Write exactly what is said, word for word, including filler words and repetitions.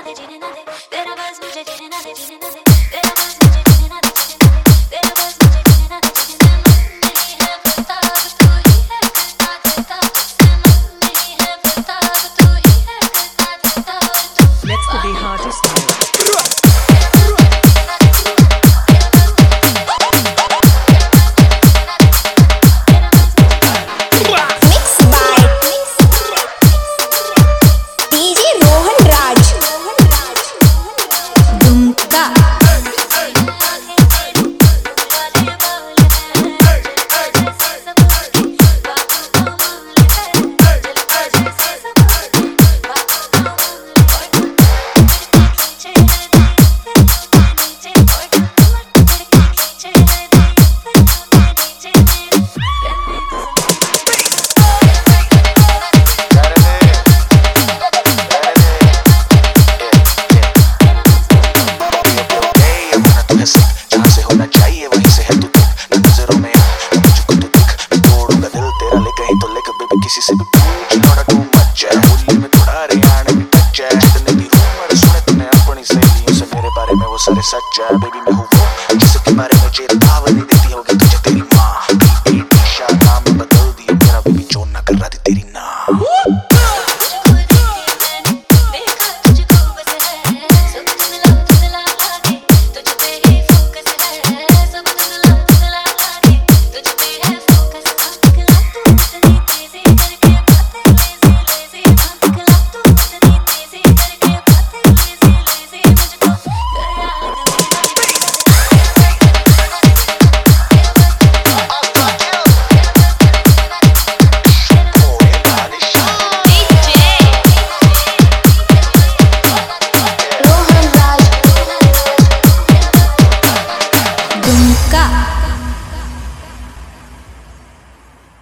दे जीने ना दे तेरा बस मुझे जीने ना दे जीने ना दे तेरा बस मुझे जीने ना दे जीने ना दे तेरा बस मुझे जीने ना दे जीने ना दे नहीं है पता तू ही है करता देता नहीं है पता तू ही है करता देता Let's go be hardest जहाँ से होना चाहिए वहीं से है तू दिख नजरों में मुझको तू दिख तोड़ूंगा दिल तेरा ले कहीं तो लेकर बेबी किसी से भी पूछ थोड़ा तू मत जाए होली में थोड़ा हरियाणा में टच जाए जितने भी रूमर सुने तूने अपनी सहेलियों से मेरे बारे में वो सारे सच जाए बेबी मैं हूँ वो जिसके बारे में चेतावनी देती होगी तुझे तेरी माँ ईशा नाम बदल दिया मेरा बेबी जो ना कर रहा थी तेरी ना Boom.